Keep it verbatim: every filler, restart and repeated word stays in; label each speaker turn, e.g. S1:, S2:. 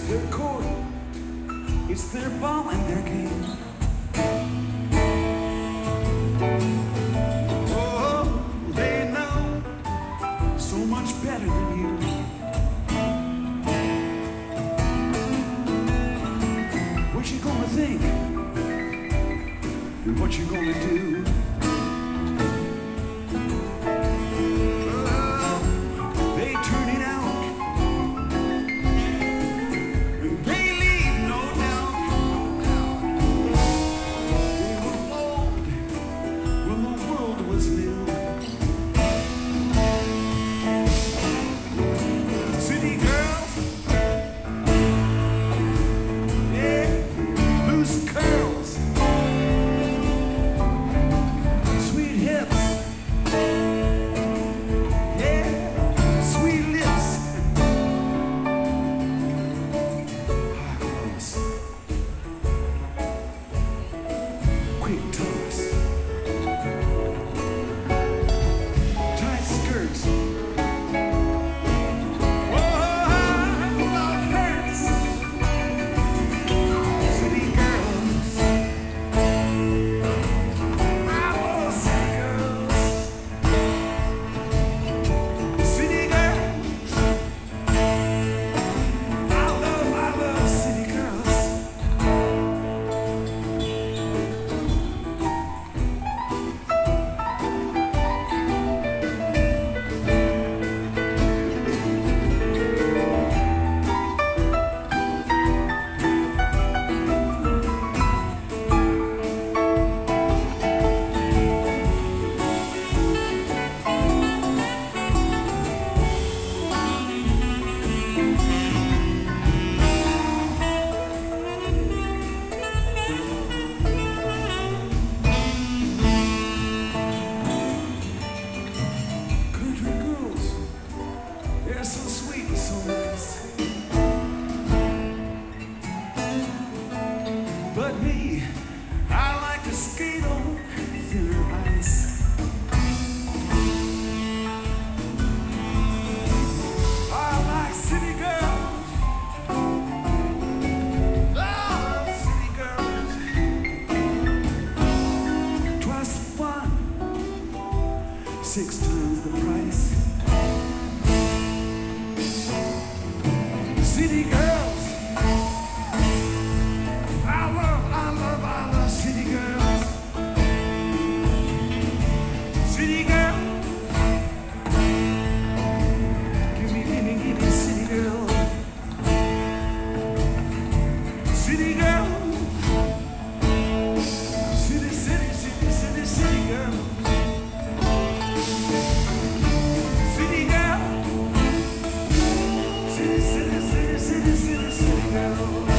S1: their court, it's their ball and their game. Oh, they know so much better than you. What you gonna think and what you gonna do? So sweet and so nice, but me, I like to skate on thinner ice. I like city girls, love city girls. Twice the fun, six times the price. City girls, I love, I love, I love city girls. City girls, give me, give me, give me city girls. City girls, city, city, city, city, city girls. City girls, city, city, city, city, city, city girls.